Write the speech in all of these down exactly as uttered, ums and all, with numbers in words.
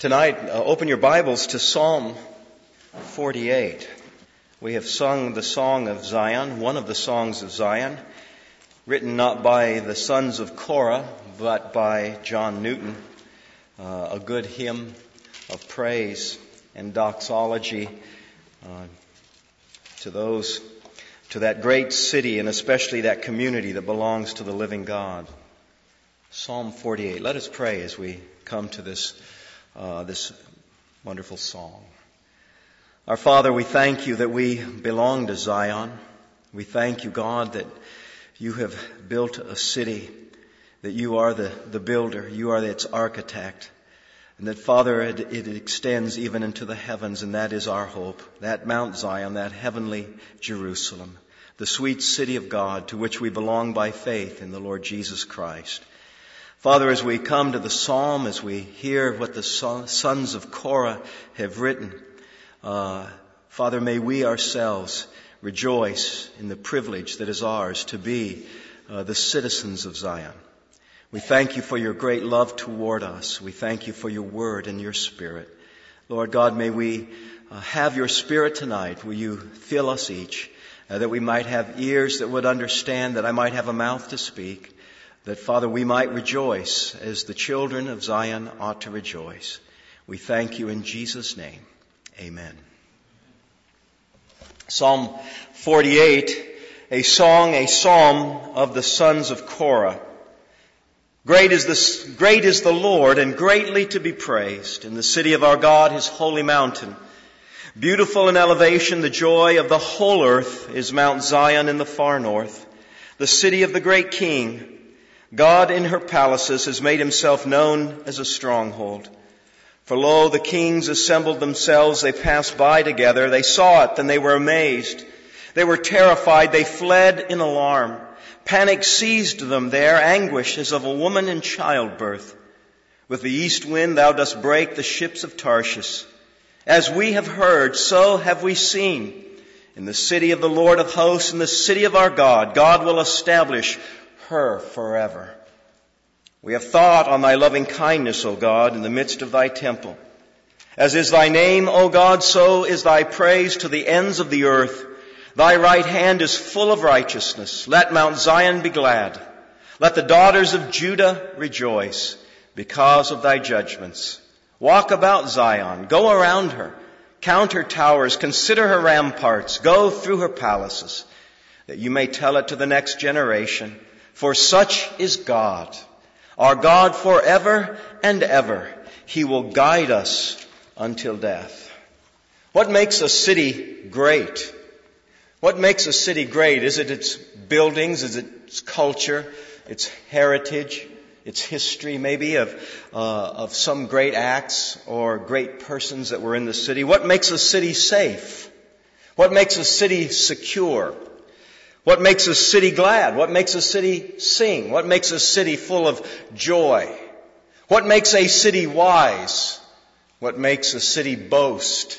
Tonight, uh, open your Bibles to Psalm forty-eight. We have sung the Song of Zion, one of the songs of Zion, written not by the sons of Korah, but by John Newton, uh, a good hymn of praise and doxology uh, to those, to that great city and especially that community that belongs to the living God. Psalm forty-eight. Let us pray as we come to this Uh, this wonderful song. Our Father, we thank you that we belong to Zion. We thank you, God, that you have built a city, that you are the, the builder, you are its architect, and that, Father, it, it extends even into the heavens, and that is our hope, that Mount Zion, that heavenly Jerusalem, the sweet city of God to which we belong by faith in the Lord Jesus Christ. Father, as we come to the psalm, as we hear what the sons of Korah have written, uh, Father, may we ourselves rejoice in the privilege that is ours to be uh, the citizens of Zion. We thank you for your great love toward us. We thank you for your word and your spirit. Lord God, may we uh, have your spirit tonight. Will you fill us each, uh, that we might have ears that would understand, that I might have a mouth to speak, that, Father, we might rejoice as the children of Zion ought to rejoice. We thank you in Jesus' name. Amen. Psalm forty-eight, a song, a psalm of the sons of Korah. Great is the, great is the Lord, and greatly to be praised in the city of our God, his holy mountain. Beautiful in elevation, the joy of the whole earth is Mount Zion in the far north, the city of the great King. God in her palaces has made himself known as a stronghold. For lo, the kings assembled themselves, they passed by together, they saw it, then they were amazed. They were terrified, they fled in alarm. Panic seized them there, anguish as of a woman in childbirth. With the east wind thou dost break the ships of Tarshish. As we have heard, so have we seen. In the city of the Lord of hosts, in the city of our God, God will establish her forever. We have thought on thy loving kindness, O God, in the midst of thy temple. As is thy name, O God, so is thy praise to the ends of the earth. Thy right hand is full of righteousness. Let Mount Zion be glad. Let the daughters of Judah rejoice because of thy judgments. Walk about Zion, go around her, count her towers, consider her ramparts, go through her palaces, that you may tell it to the next generation. For such is God, our God forever and ever. He will guide us until death. What makes a city great? What makes a city great? Is it its buildings? Is it its culture? Its heritage? Its history maybe of, uh, of some great acts or great persons that were in the city? What makes a city safe? What makes a city secure? What makes a city glad? What makes a city sing? What makes a city full of joy? What makes a city wise? What makes a city boast?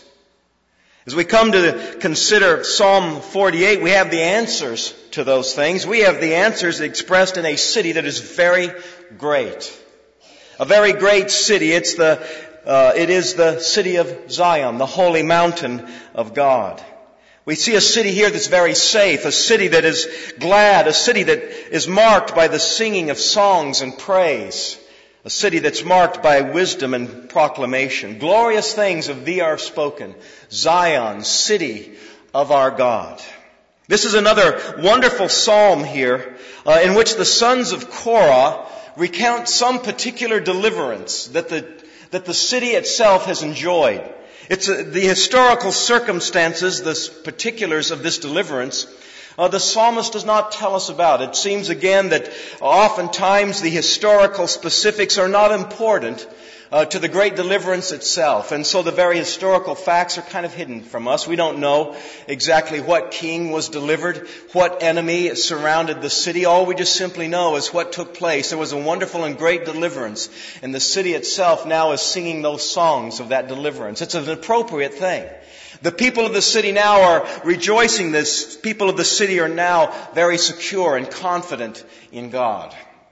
As we come to consider Psalm forty-eight, we have the answers to those things. We have the answers expressed in a city that is very great. A very great city. It's the, uh, it is the city of Zion, the holy mountain of God. We see a city here that's very safe, a city that is glad, a city that is marked by the singing of songs and praise, a city that's marked by wisdom and proclamation. Glorious things of thee are spoken, Zion, city of our God. This is another wonderful psalm here uh, in which the sons of Korah recount some particular deliverance that the, that the city itself has enjoyed. It's uh, the historical circumstances, the particulars of this deliverance, uh, the psalmist does not tell us about. It seems again that oftentimes the historical specifics are not important uh, to the great deliverance itself. And so the very historical facts are kind of hidden from us. We don't know exactly what king was delivered, what enemy surrounded the city. All we just simply know is what took place. There was a wonderful and great deliverance, and the city itself now is singing those songs of that deliverance. It's an appropriate thing. The people of the city now are rejoicing. This people of the city are now very secure and confident in God.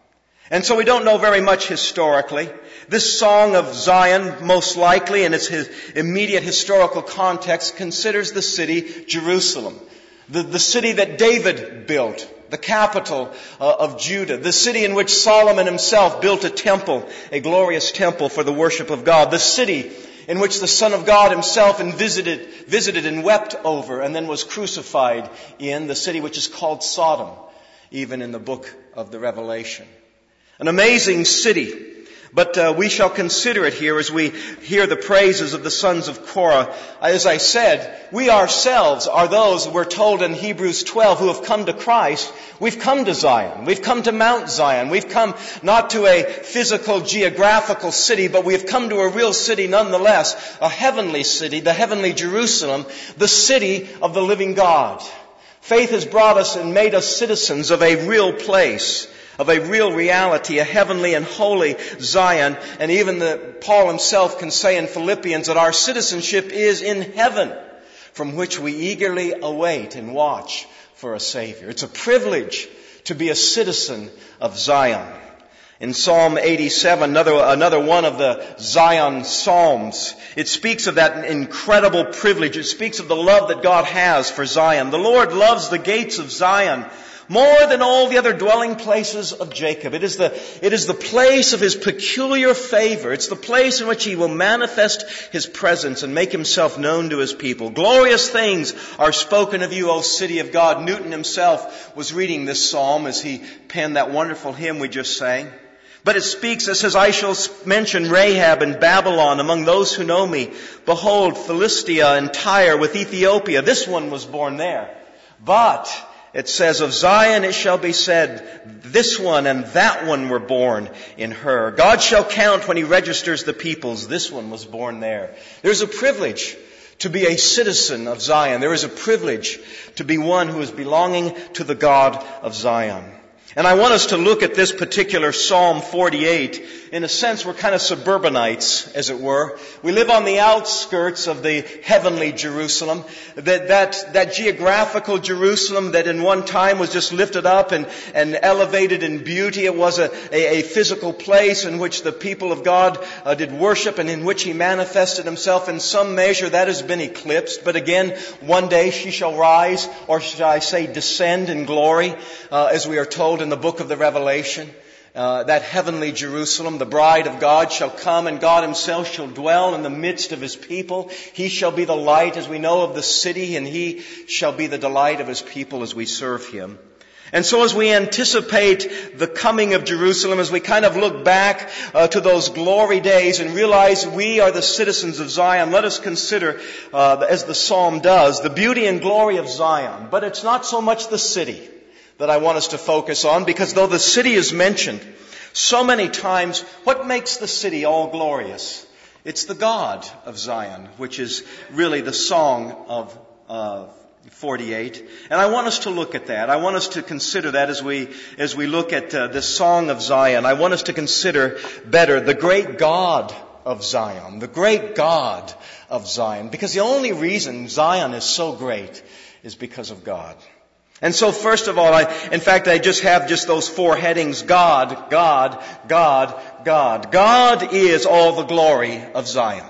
And so we don't know very much historically. This song of Zion, most likely in its his immediate historical context, considers the city Jerusalem. The, the city that David built, the capital uh, of Judah. The city in which Solomon himself built a temple, a glorious temple for the worship of God. The city in which the Son of God himself visited, visited and wept over and then was crucified in. The city which is called Sodom, even in the book of the Revelation. An amazing city. But uh, we shall consider it here as we hear the praises of the sons of Korah. As I said, we ourselves are those, we're told in Hebrews twelve, who have come to Christ. We've come to Zion. We've come to Mount Zion. We've come not to a physical, geographical city, but we have come to a real city nonetheless. A heavenly city, the heavenly Jerusalem, the city of the living God. Faith has brought us and made us citizens of a real place, of a real reality, a heavenly and holy Zion. And even the, Paul himself can say in Philippians that our citizenship is in heaven, from which we eagerly await and watch for a Savior. It's a privilege to be a citizen of Zion. In Psalm eighty-seven, another, another one of the Zion Psalms, it speaks of that incredible privilege. It speaks of the love that God has for Zion. The Lord loves the gates of Zion more than all the other dwelling places of Jacob. It is the, it is the place of His peculiar favor. It's the place in which He will manifest His presence and make Himself known to His people. Glorious things are spoken of you, O city of God. Newton himself was reading this psalm as he penned that wonderful hymn we just sang. But it speaks, it says, I shall mention Rahab and Babylon among those who know me. Behold, Philistia and Tyre with Ethiopia. This one was born there. But it says, of Zion it shall be said, this one and that one were born in her. God shall count when He registers the peoples. This one was born there. There's a privilege to be a citizen of Zion. There is a privilege to be one who is belonging to the God of Zion. And I want us to look at this particular Psalm forty-eight. In a sense, we're kind of suburbanites, as it were. We live on the outskirts of the heavenly Jerusalem. That, that, that geographical Jerusalem that in one time was just lifted up and, and elevated in beauty. It was a, a, a physical place in which the people of God uh, did worship and in which He manifested Himself. In some measure, that has been eclipsed. But again, one day she shall rise, or should I say descend in glory, uh, as we are told in the book of the Revelation. Uh, that heavenly Jerusalem, the bride of God, shall come, and God Himself shall dwell in the midst of His people. He shall be the light, as we know, of the city, and He shall be the delight of His people as we serve Him. And so as we anticipate the coming of Jerusalem, as we kind of look back uh, to those glory days and realize we are the citizens of Zion, let us consider, uh, as the psalm does, the beauty and glory of Zion. But it's not so much the city that I want us to focus on, because though the city is mentioned so many times, what makes the city all glorious? It's the God of Zion, which is really the song of uh, forty-eight. And I want us to look at that. I want us to consider that as we as we look at uh, this song of Zion. I want us to consider better the great God of Zion, the great God of Zion, because the only reason Zion is so great is because of God. And so first of all, I, in fact, I just have just those four headings. God, God, God, God. God is all the glory of Zion.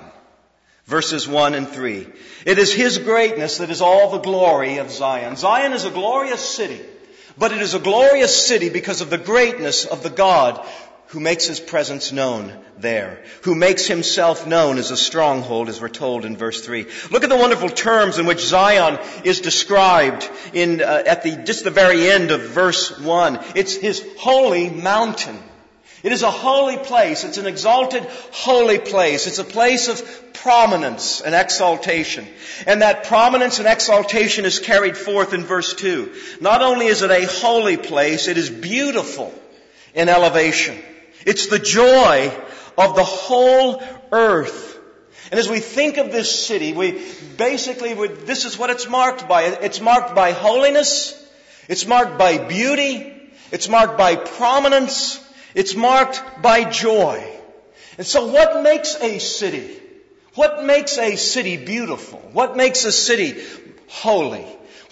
Verses one and three. It is His greatness that is all the glory of Zion. Zion is a glorious city, but it is a glorious city because of the greatness of the God who makes His presence known there, who makes Himself known as a stronghold, as we're told in verse three. Look at the wonderful terms in which Zion is described in uh, at the just the very end of verse one. It's His holy mountain. It is a holy place. It's an exalted holy place. It's a place of prominence and exaltation. And that prominence and exaltation is carried forth in verse two. Not only is it a holy place, it is beautiful in elevation. It's the joy of the whole earth. And as we think of this city, we basically, would, this is what it's marked by. It's marked by holiness. It's marked by beauty. It's marked by prominence. It's marked by joy. And so what makes a city? What makes a city beautiful? What makes a city holy?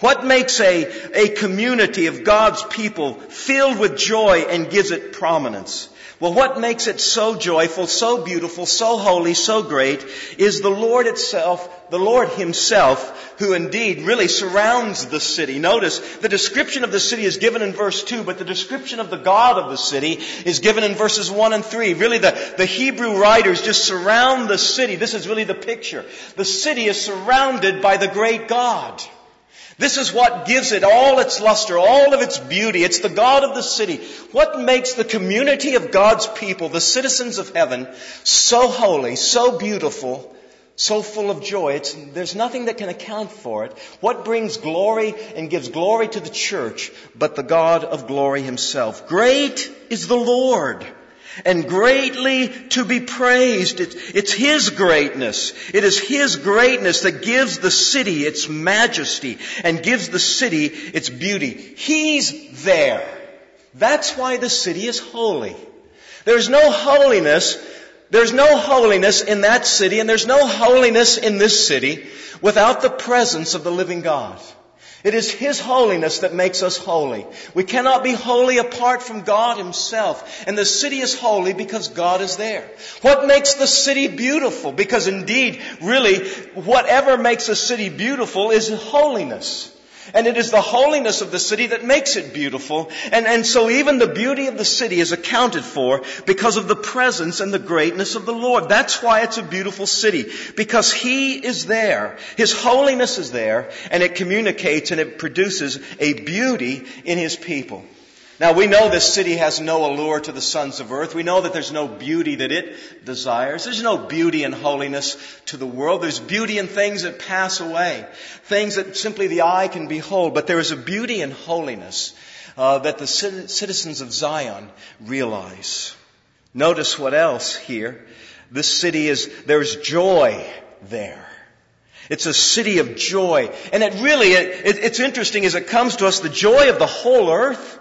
What makes a, a community of God's people filled with joy and gives it prominence? Well, what makes it so joyful, so beautiful, so holy, so great is the Lord itself, the Lord Himself, who indeed really surrounds the city. Notice, the description of the city is given in verse two, but the description of the God of the city is given in verses one and three. Really, the, the Hebrew writers just surround the city. This is really the picture. The city is surrounded by the great God. This is what gives it all its luster, all of its beauty. It's the God of the city. What makes the community of God's people, the citizens of heaven, so holy, so beautiful, so full of joy? It's, there's nothing that can account for it. What brings glory and gives glory to the church but the God of glory Himself? Great is the Lord, and greatly to be praised. It, it's His greatness. It is His greatness that gives the city its majesty and gives the city its beauty. He's there. That's why the city is holy. There's no holiness, there's no holiness in that city, and there's no holiness in this city without the presence of the living God. It is His holiness that makes us holy. We cannot be holy apart from God Himself. And the city is holy because God is there. What makes the city beautiful? Because indeed, really, whatever makes a city beautiful is holiness. And it is the holiness of the city that makes it beautiful. And, and so even the beauty of the city is accounted for because of the presence and the greatness of the Lord. That's why it's a beautiful city. Because He is there. His holiness is there. And it communicates and it produces a beauty in His people. Now we know this city has no allure to the sons of earth. We know that there's no beauty that it desires. There's no beauty and holiness to the world. There's beauty in things that pass away. Things that simply the eye can behold. But there is a beauty and holiness uh, that the citizens of Zion realize. Notice what else here. This city is, there's joy there. It's a city of joy. And it really, it, it, it's interesting as it comes to us, the joy of the whole earth.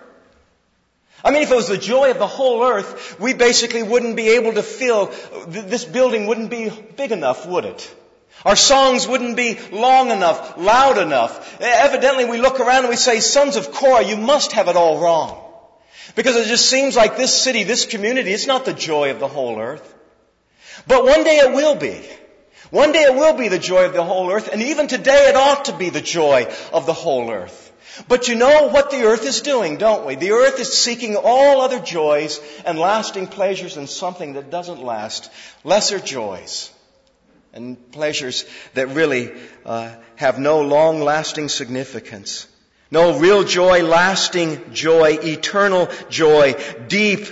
I mean, if it was the joy of the whole earth, we basically wouldn't be able to fill, this building wouldn't be big enough, would it? Our songs wouldn't be long enough, loud enough. Evidently, we look around and we say, sons of Korah, you must have it all wrong. Because it just seems like this city, this community, it's not the joy of the whole earth. But one day it will be. One day it will be the joy of the whole earth, and even today it ought to be the joy of the whole earth. But you know what the earth is doing, don't we? The earth is seeking all other joys and lasting pleasures in something that doesn't last. Lesser joys and pleasures that really uh, have no long-lasting significance. No real joy, lasting joy, eternal joy, deep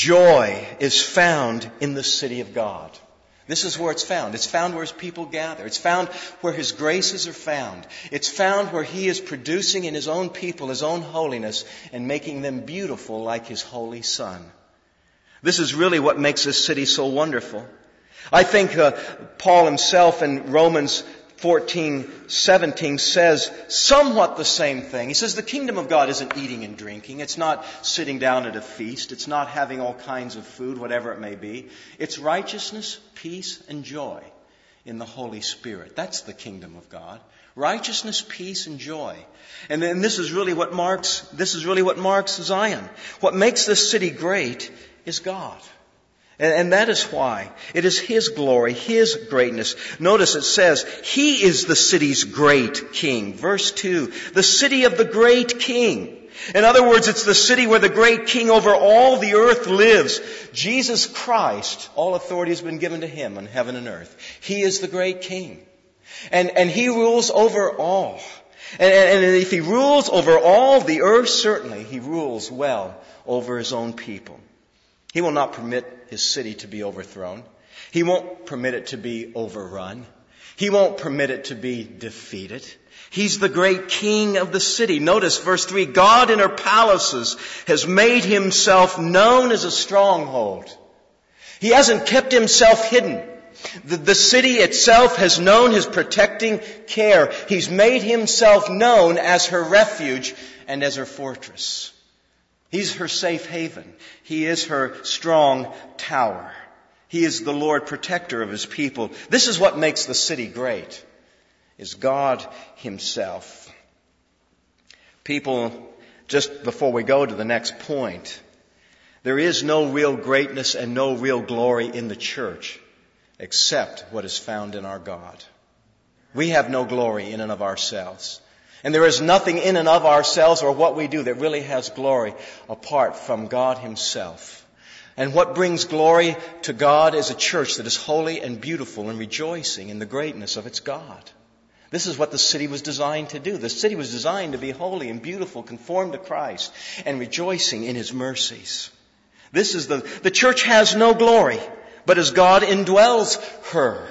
joy is found in the city of God. This is where it's found. It's found where His people gather. It's found where His graces are found. It's found where He is producing in His own people His own holiness and making them beautiful like His holy Son. This is really what makes this city so wonderful. I think uh, Paul himself in Romans fourteen seventeen says somewhat the same thing. He says the kingdom of God isn't eating and drinking. It's not sitting down at a feast. It's not having all kinds of food, whatever it may be. It's righteousness, peace, and joy in the Holy Spirit. That's the kingdom of God. Righteousness, peace, and joy. And then this is really what marks, this is really what marks Zion. What makes this city great is God. And that is why. It is His glory, His greatness. Notice it says, He is the city's great king. Verse two, the city of the great king. In other words, it's the city where the great king over all the earth lives. Jesus Christ, all authority has been given to Him on heaven and earth. He is the great king. And, and He rules over all. And, and if He rules over all the earth, certainly He rules well over His own people. He will not permit His city to be overthrown. He won't permit it to be overrun. He won't permit it to be defeated. He's the great king of the city. Notice verse three, God in her palaces has made Himself known as a stronghold. He hasn't kept Himself hidden. The, the city itself has known His protecting care. He's made Himself known as her refuge and as her fortress. He's her safe haven. He is her strong tower. He is the Lord protector of His people. This is what makes the city great, is God Himself. People, just before we go to the next point, there is no real greatness and no real glory in the church except what is found in our God. We have no glory in and of ourselves. And there is nothing in and of ourselves or what we do that really has glory apart from God Himself. And what brings glory to God is a church that is holy and beautiful and rejoicing in the greatness of its God. This is what the city was designed to do. The city was designed to be holy and beautiful, conformed to Christ, and rejoicing in His mercies. This is the, the church has no glory, but as God indwells her.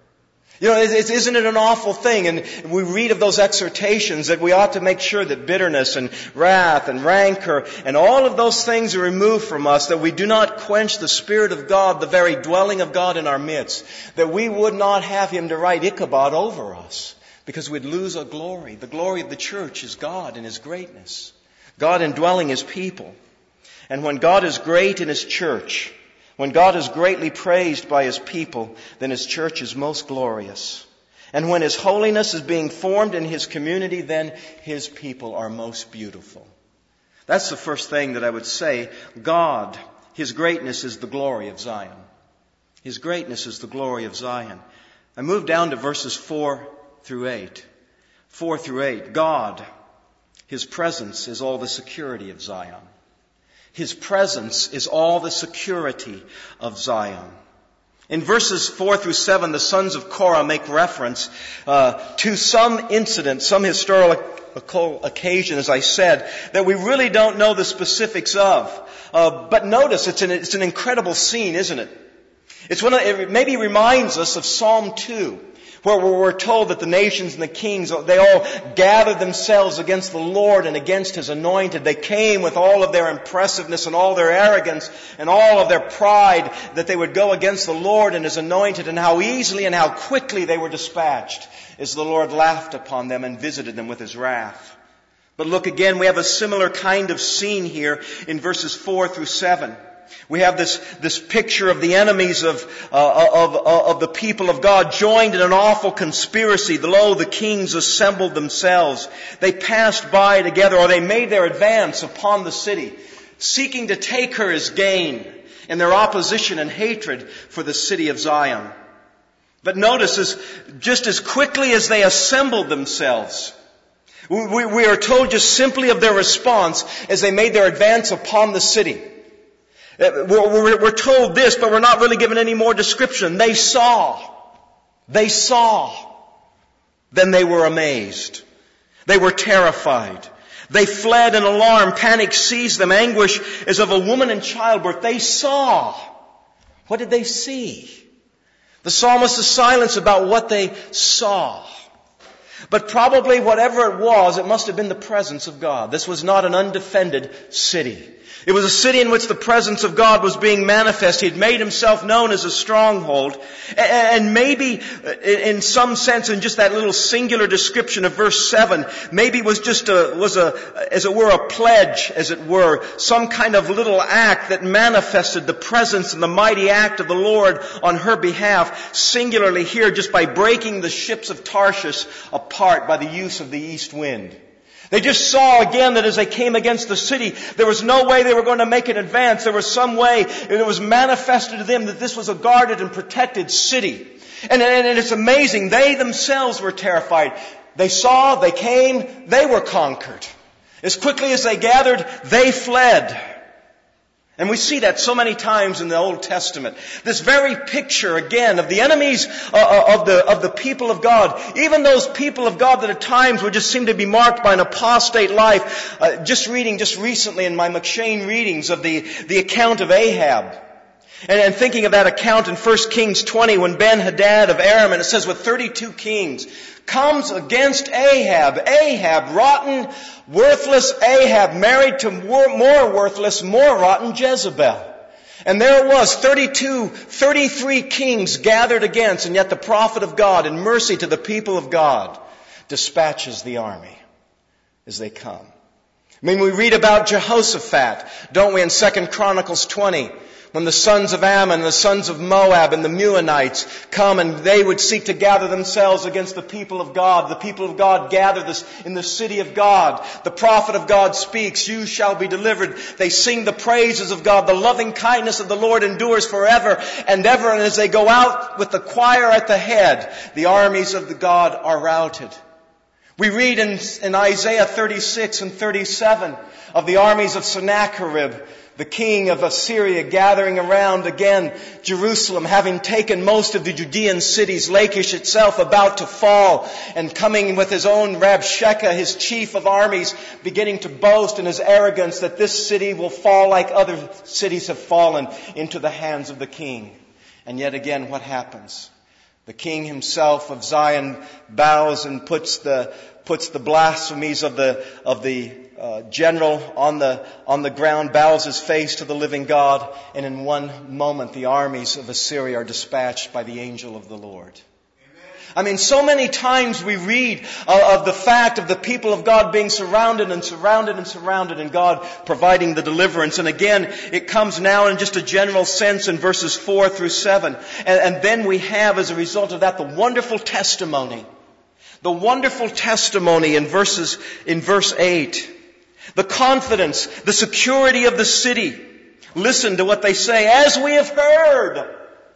You know, it, it, isn't it an awful thing? And we read of those exhortations that we ought to make sure that bitterness and wrath and rancor and all of those things are removed from us, that we do not quench the Spirit of God, the very dwelling of God in our midst, that we would not have Him to write Ichabod over us, because we'd lose a glory. The glory of the church is God and His greatness, God indwelling His people. And when God is great in His church, when God is greatly praised by His people, then His church is most glorious. And when His holiness is being formed in His community, then His people are most beautiful. That's the first thing that I would say. God, His greatness is the glory of Zion. His greatness is the glory of Zion. I move down to verses four through eight. Four through eight. God, His presence is all the security of Zion. His presence is all the security of Zion. In verses four through seven, the sons of Korah make reference uh, to some incident, some historical occasion, as I said, that we really don't know the specifics of. Uh, but notice, it's an, it's an incredible scene, isn't it? It's one of, it maybe reminds us of Psalm two. Where we're told that the nations and the kings, they all gathered themselves against the Lord and against His anointed. They came with all of their impressiveness and all their arrogance and all of their pride that they would go against the Lord and His anointed, and how easily and how quickly they were dispatched as the Lord laughed upon them and visited them with His wrath. But look again, we have a similar kind of scene here in verses four through seven. We have this, this picture of the enemies of, uh, of, of the people of God joined in an awful conspiracy. Lo, the kings assembled themselves. They passed by together, or they made their advance upon the city, seeking to take her as gain in their opposition and hatred for the city of Zion. But notice, as, just as quickly as they assembled themselves, we, we are told just simply of their response as they made their advance upon the city. We're, we're told this, but we're not really given any more description. They saw. They saw. Then they were amazed. They were terrified. They fled in alarm. Panic seized them. Anguish as of a woman in childbirth. They saw. What did they see? The psalmist is silent about what they saw. But probably whatever it was, it must have been the presence of God. This was not an undefended city. It was a city in which the presence of God was being manifest. He had made Himself known as a stronghold. And maybe, in some sense, in just that little singular description of verse seven, maybe it was just a, was a, as it were, a pledge, as it were, some kind of little act that manifested the presence and the mighty act of the Lord on her behalf, singularly here, just by breaking the ships of Tarshish apart by the use of the east wind. They just saw again that as they came against the city, there was no way they were going to make an advance. There was some way, and it was manifested to them that this was a guarded and protected city. And, and, and it's amazing. They themselves were terrified. They saw, they came, they were conquered. As quickly as they gathered, they fled. And we see that so many times in the Old Testament. This very picture, again, of the enemies uh, of the of the people of God. Even those people of God that at times would just seem to be marked by an apostate life. Uh, just reading just recently in my McShane readings of the, the account of Ahab. And, and thinking of that account in First Kings twenty when Ben-Hadad of Aram, and it says with thirty-two kings, comes against Ahab. Ahab, rotten, worthless Ahab, married to more, more worthless, more rotten Jezebel. And there it was, thirty-two, thirty-three kings gathered against, and yet the prophet of God, in mercy to the people of God, dispatches the army as they come. I mean, we read about Jehoshaphat, don't we, in Second Chronicles twenty, When the sons of Ammon, the sons of Moab, and the Meunites come and they would seek to gather themselves against the people of God. The people of God gather this in the city of God. The prophet of God speaks, you shall be delivered. They sing the praises of God. The loving kindness of the Lord endures forever and ever. And as they go out with the choir at the head, the armies of the God are routed. We read in, in Isaiah thirty-six and thirty-seven of the armies of Sennacherib, the king of Assyria, gathering around again Jerusalem, having taken most of the Judean cities, Lachish itself about to fall, and coming with his own Rabshakeh, his chief of armies, beginning to boast in his arrogance that this city will fall like other cities have fallen into the hands of the king. And yet again, what happens? The king himself of Zion bows and puts the puts the blasphemies of the of the uh, general on the on the ground, bows his face to the living God, and in one moment the armies of Assyria are dispatched by the angel of the Lord. I mean, so many times we read uh, of the fact of the people of God being surrounded and surrounded and surrounded and God providing the deliverance. And again, it comes now in just a general sense in verses four through seven. And, and then we have, as a result of that, the wonderful testimony. The wonderful testimony in verses, in verse eight. The confidence, the security of the city. Listen to what they say. As we have heard.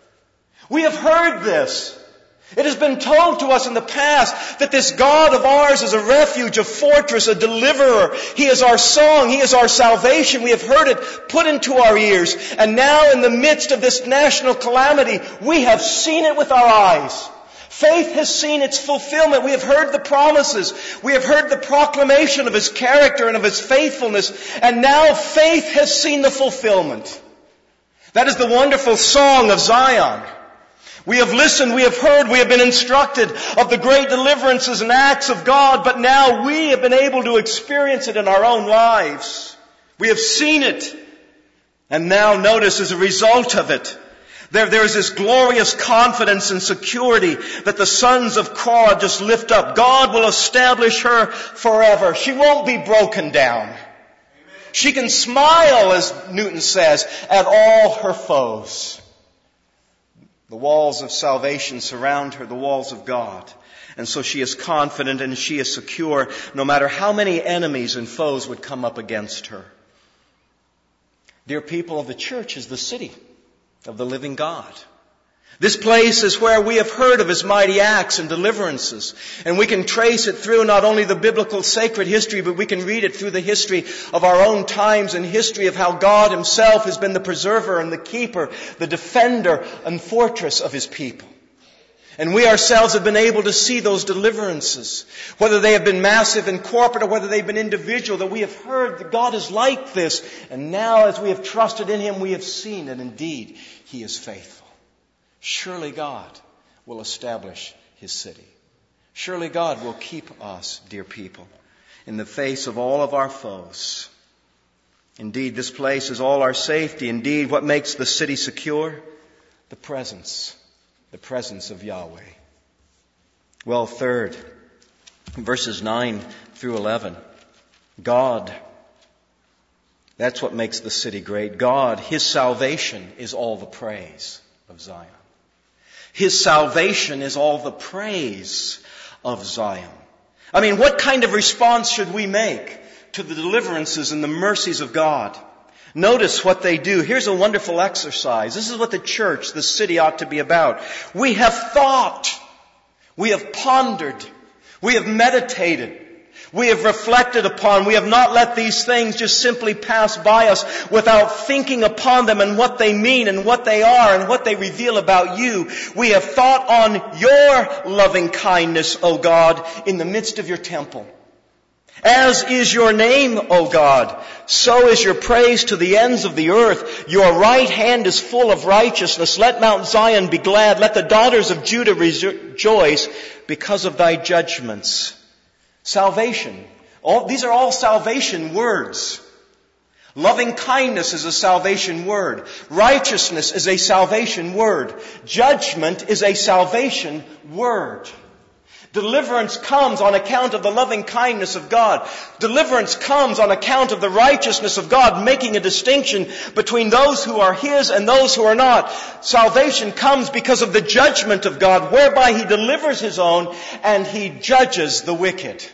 We have heard this. It has been told to us in the past that this God of ours is a refuge, a fortress, a deliverer. He is our song. He is our salvation. We have heard it put into our ears. And now in the midst of this national calamity, we have seen it with our eyes. Faith has seen its fulfillment. We have heard the promises. We have heard the proclamation of His character and of His faithfulness. And now faith has seen the fulfillment. That is the wonderful song of Zion. We have listened, we have heard, we have been instructed of the great deliverances and acts of God, but now we have been able to experience it in our own lives. We have seen it. And now notice, as a result of it, there, there is this glorious confidence and security that the sons of Korah just lift up. God will establish her forever. She won't be broken down. Amen. She can smile, as Newton says, at all her foes. The walls of salvation surround her, the walls of God. And so she is confident and she is secure no matter how many enemies and foes would come up against her. Dear people, of the church is the city of the living God. This place is where we have heard of His mighty acts and deliverances. And we can trace it through not only the biblical sacred history, but we can read it through the history of our own times and history of how God Himself has been the preserver and the keeper, the defender and fortress of His people. And we ourselves have been able to see those deliverances, whether they have been massive and corporate or whether they've been individual, that we have heard that God is like this. And now as we have trusted in Him, we have seen that indeed He is faithful. Surely God will establish His city. Surely God will keep us, dear people, in the face of all of our foes. Indeed, this place is all our safety. Indeed, what makes the city secure? The presence, the presence of Yahweh. Well, third, verses nine through eleven. God, that's what makes the city great. God, His salvation is all the praise of Zion. His salvation is all the praise of Zion. I mean, what kind of response should we make to the deliverances and the mercies of God? Notice what they do. Here's a wonderful exercise. This is what the church, the city ought to be about. We have thought. We have pondered. We have meditated. We have reflected upon. We have not let these things just simply pass by us without thinking upon them and what they mean and what they are and what they reveal about you. We have thought on your loving kindness, O God, in the midst of your temple. As is your name, O God, so is your praise to the ends of the earth. Your right hand is full of righteousness. Let Mount Zion be glad. Let the daughters of Judah rejoice because of thy judgments. Salvation. All, these are all salvation words. Loving kindness is a salvation word. Righteousness is a salvation word. Judgment is a salvation word. Deliverance comes on account of the loving kindness of God. Deliverance comes on account of the righteousness of God, making a distinction between those who are His and those who are not. Salvation comes because of the judgment of God, whereby He delivers His own and He judges the wicked.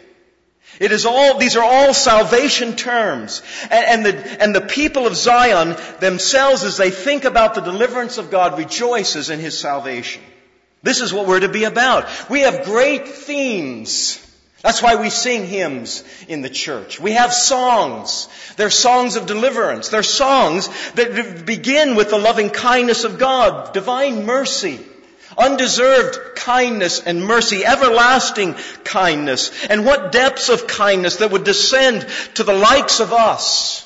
It is all, these are all salvation terms. And, and, the, and the people of Zion themselves, as they think about the deliverance of God, rejoices in His salvation. This is what we're to be about. We have great themes. That's why we sing hymns in the church. We have songs. They're songs of deliverance. They're songs that begin with the loving kindness of God, divine mercy, undeserved kindness and mercy, everlasting kindness. And what depths of kindness that would descend to the likes of us.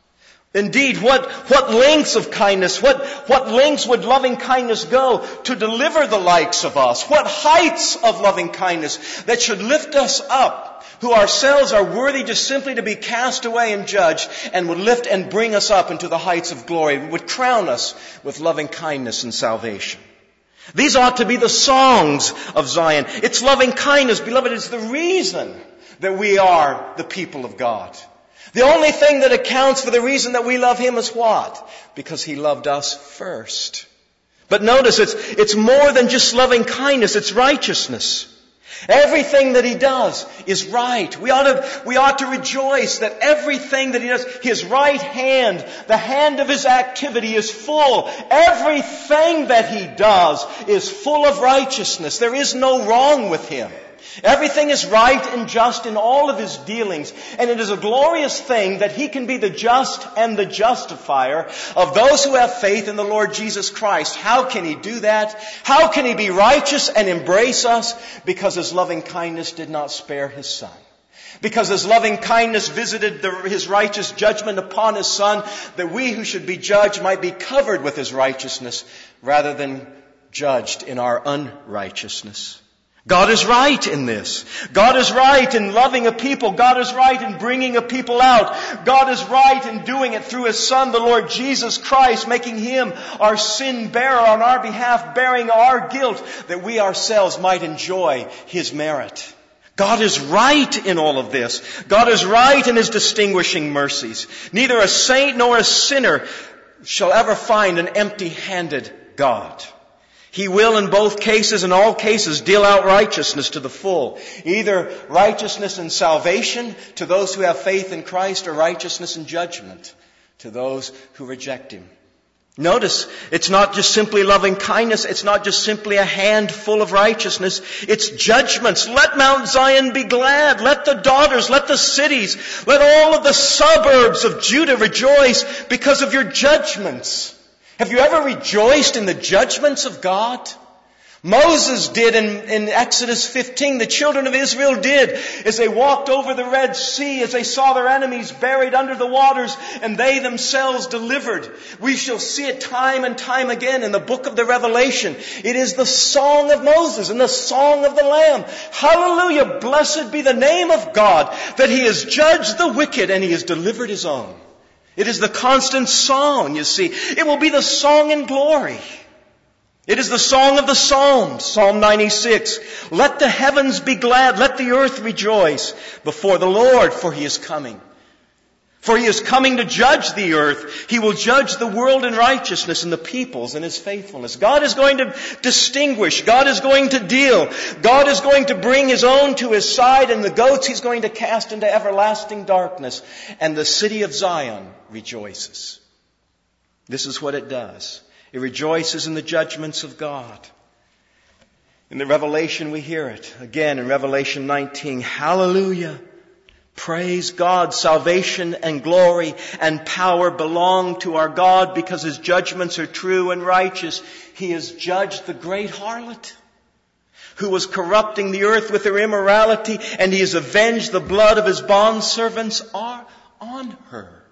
Indeed, what, what lengths of kindness, what, what lengths would loving kindness go to deliver the likes of us? What heights of loving kindness that should lift us up, who ourselves are worthy just simply to be cast away and judged, and would lift and bring us up into the heights of glory, would crown us with loving kindness and salvation. These ought to be the songs of Zion. It's loving kindness, beloved, is the reason that we are the people of God. The only thing that accounts for the reason that we love Him is what? Because He loved us first. But notice, it's, it's more than just loving kindness, it's righteousness. Everything that He does is right. We ought to, we ought to rejoice that everything that He does, His right hand, the hand of His activity is full. Everything that He does is full of righteousness. There is no wrong with Him. Everything is right and just in all of His dealings. And it is a glorious thing that He can be the just and the justifier of those who have faith in the Lord Jesus Christ. How can He do that? How can He be righteous and embrace us? Because His loving kindness did not spare His Son. Because His loving kindness visited the, His righteous judgment upon His Son, that we who should be judged might be covered with His righteousness rather than judged in our unrighteousness. God is right in this. God is right in loving a people. God is right in bringing a people out. God is right in doing it through His Son, the Lord Jesus Christ, making Him our sin bearer on our behalf, bearing our guilt, that we ourselves might enjoy His merit. God is right in all of this. God is right in His distinguishing mercies. Neither a saint nor a sinner shall ever find an empty-handed God. He will in both cases, in all cases, deal out righteousness to the full. Either righteousness and salvation to those who have faith in Christ, or righteousness and judgment to those who reject Him. Notice, it's not just simply loving kindness. It's not just simply a handful of righteousness. It's judgments. Let Mount Zion be glad. Let the daughters, let the cities, let all of the suburbs of Judah rejoice because of your judgments. Have you ever rejoiced in the judgments of God? Moses did in, in Exodus fifteen. The children of Israel did as they walked over the Red Sea, as they saw their enemies buried under the waters, and they themselves delivered. We shall see it time and time again in the book of the Revelation. It is the song of Moses and the song of the Lamb. Hallelujah! Blessed be the name of God, that He has judged the wicked and He has delivered His own. It is the constant song, you see. It will be the song in glory. It is the song of the Psalms, Psalm ninety-six. Let the heavens be glad, let the earth rejoice before the Lord, for He is coming. For He is coming to judge the earth. He will judge the world in righteousness and the peoples in His faithfulness. God is going to distinguish. God is going to deal. God is going to bring His own to His side, and the goats He's going to cast into everlasting darkness. And the city of Zion rejoices. This is what it does. It rejoices in the judgments of God. In the Revelation we hear it. Again in Revelation nineteen. Hallelujah. Praise God. Salvation and glory and power belong to our God because His judgments are true and righteous. He has judged the great harlot who was corrupting the earth with her immorality, and He has avenged the blood of His bondservants on her.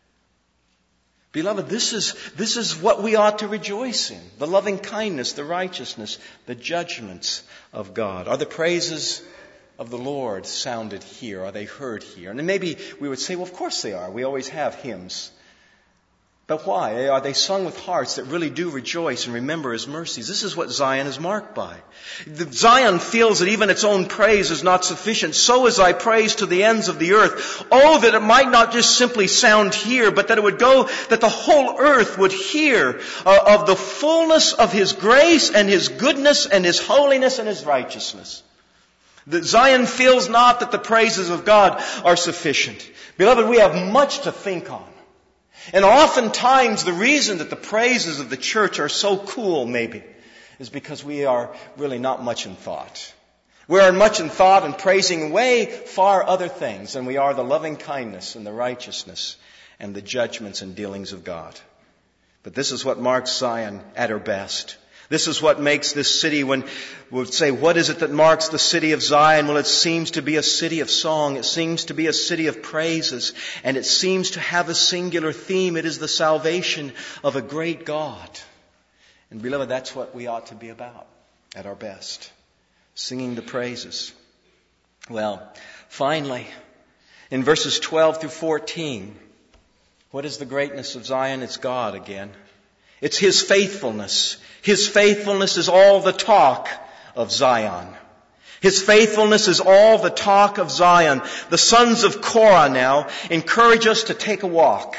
Beloved, this is, this is what we ought to rejoice in. The loving kindness, the righteousness, the judgments of God. Are the praises of the Lord sounded here? Are they heard here? And then maybe we would say, well, of course they are. We always have hymns. But why? Are they sung with hearts that really do rejoice and remember His mercies? This is what Zion is marked by. The Zion feels that even its own praise is not sufficient. So is thy praise to the ends of the earth. Oh, that it might not just simply sound here, but that it would go, that the whole earth would hear uh, of the fullness of His grace and His goodness and His holiness and His righteousness. That Zion feels not that the praises of God are sufficient. Beloved, we have much to think on. And oftentimes the reason that the praises of the church are so cool, maybe, is because we are really not much in thought. We are much in thought and praising way far other things than we are the loving kindness and the righteousness and the judgments and dealings of God. But this is what marks Zion at her best. This is what makes this city, when we'll say, what is it that marks the city of Zion? Well, it seems to be a city of song. It seems to be a city of praises. And it seems to have a singular theme. It is the salvation of a great God. And beloved, that's what we ought to be about at our best. Singing the praises. Well, finally, in verses twelve through fourteen, what is the greatness of Zion? It's God again. It's His faithfulness. His faithfulness is all the talk of Zion. His faithfulness is all the talk of Zion. The sons of Korah now encourage us to take a walk.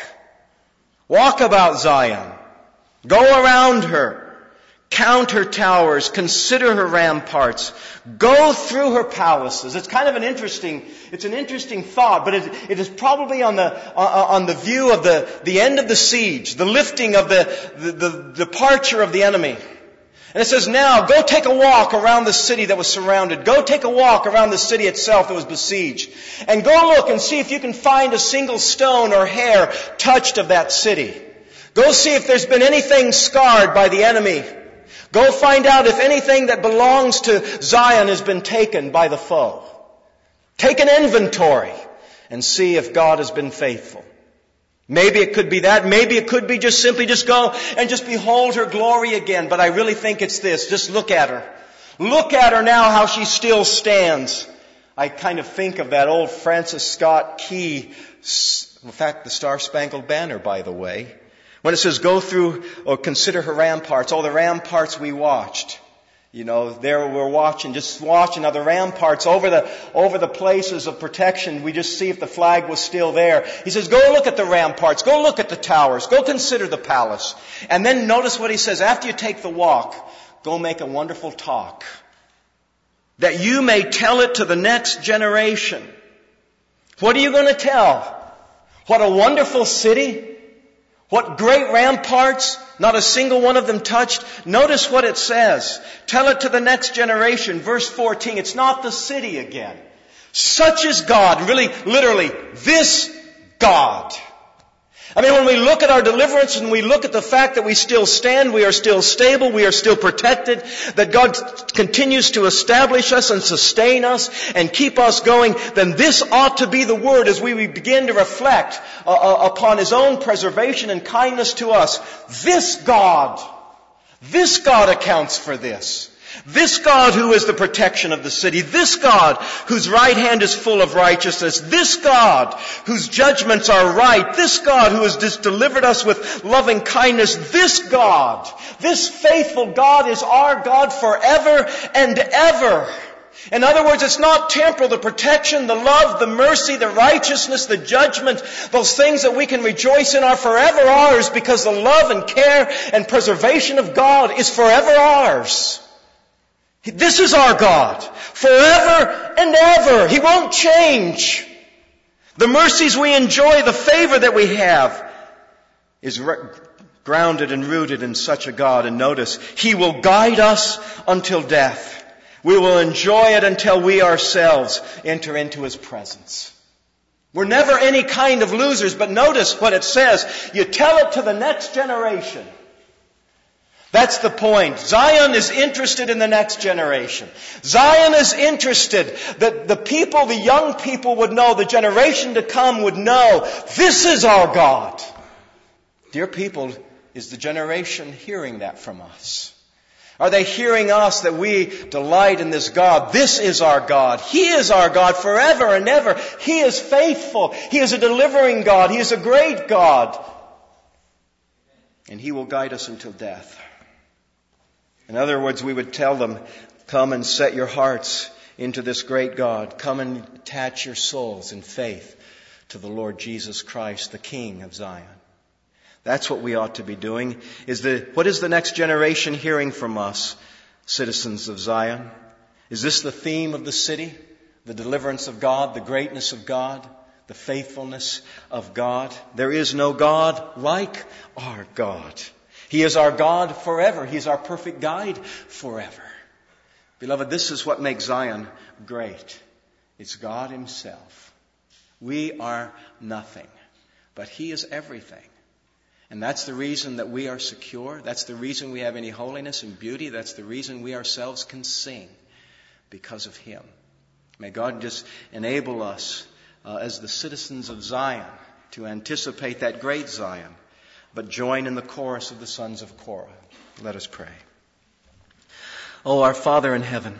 Walk about Zion. Go around her. Count her towers. Consider her ramparts. Go through her palaces. It's kind of an interesting, it's an interesting thought, but it, it is probably on the, on the view of the, the end of the siege, the lifting of the, the, the departure of the enemy. And it says, now, go take a walk around the city that was surrounded. Go take a walk around the city itself that was besieged. And go look and see if you can find a single stone or hair touched of that city. Go see if there's been anything scarred by the enemy. Go find out if anything that belongs to Zion has been taken by the foe. Take an inventory and see if God has been faithful. Maybe it could be that. Maybe it could be just simply just go and just behold her glory again. But I really think it's this. Just look at her. Look at her now, how she still stands. I kind of think of that old Francis Scott Key, in fact, the Star-Spangled Banner, by the way. When it says, go through or consider her ramparts, all the ramparts we watched. You know, there we're watching, just watching other ramparts over the, over the places of protection. We just see if the flag was still there. He says, go look at the ramparts, go look at the towers, go consider the palace. And then notice what he says, after you take the walk, go make a wonderful talk. That you may tell it to the next generation. What are you going to tell? What a wonderful city. What great ramparts, not a single one of them touched. Notice what it says. Tell it to the next generation. Verse fourteen, it's not the city again. Such is God. Really, literally, this God. I mean, when we look at our deliverance and we look at the fact that we still stand, we are still stable, we are still protected, that God continues to establish us and sustain us and keep us going, then this ought to be the word as we begin to reflect uh, upon His own preservation and kindness to us. This God, this God accounts for this. This God who is the protection of the city. This God whose right hand is full of righteousness. This God whose judgments are right. This God who has just delivered us with loving kindness. This God, this faithful God is our God forever and ever. In other words, it's not temporal, the protection, the love, the mercy, the righteousness, the judgment, those things that we can rejoice in are forever ours because the love and care and preservation of God is forever ours. This is our God, forever and ever. He won't change. The mercies we enjoy, the favor that we have, is re- grounded and rooted in such a God. And notice, He will guide us until death. We will enjoy it until we ourselves enter into His presence. We're never any kind of losers, but notice what it says. You tell it to the next generation. That's the point. Zion is interested in the next generation. Zion is interested that the people, the young people would know, the generation to come would know, this is our God. Dear people, is the generation hearing that from us? Are they hearing us that we delight in this God? This is our God. He is our God forever and ever. He is faithful. He is a delivering God. He is a great God. and He will guide us until death. In other words, we would tell them, come and set your hearts into this great God. Come and attach your souls in faith to the Lord Jesus Christ, the King of Zion. That's what we ought to be doing. Is the, what is the next generation hearing from us, citizens of Zion? Is this the theme of the city? The deliverance of God, the greatness of God, the faithfulness of God? There is no God like our God. He is our God forever. He is our perfect guide forever. Beloved, this is what makes Zion great. It's God Himself. We are nothing, but He is everything. And that's the reason that we are secure. That's the reason we have any holiness and beauty. That's the reason we ourselves can sing, because of Him. May God just enable us uh, as the citizens of Zion to anticipate that great Zion, but join in the chorus of the sons of Korah. Let us pray. Oh, our Father in heaven,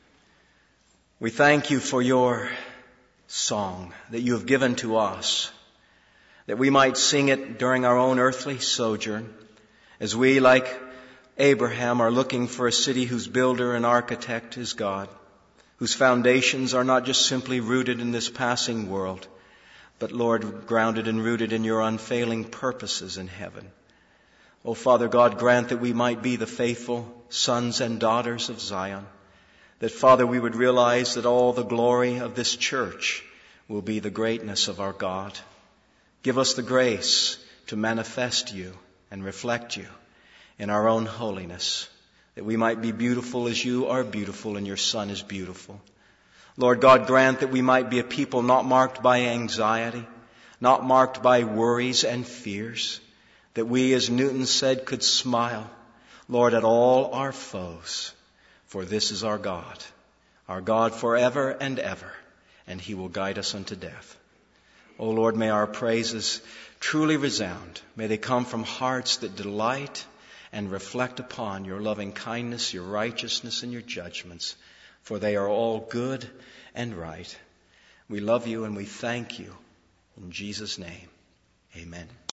we thank You for Your song that You have given to us, that we might sing it during our own earthly sojourn, as we, like Abraham, are looking for a city whose builder and architect is God, whose foundations are not just simply rooted in this passing world, but, Lord, grounded and rooted in Your unfailing purposes in heaven. Oh, Father God, grant that we might be the faithful sons and daughters of Zion, that, Father, we would realize that all the glory of this church will be the greatness of our God. Give us the grace to manifest You and reflect You in our own holiness, that we might be beautiful as You are beautiful and Your Son is beautiful. Lord God, grant that we might be a people not marked by anxiety, not marked by worries and fears, that we, as Newton said, could smile, Lord, at all our foes, for this is our God, our God forever and ever, and He will guide us unto death. O Lord, may our praises truly resound. May they come from hearts that delight and reflect upon Your loving kindness, Your righteousness, and Your judgments, for they are all good and right. We love You and we thank You. In Jesus' name, amen.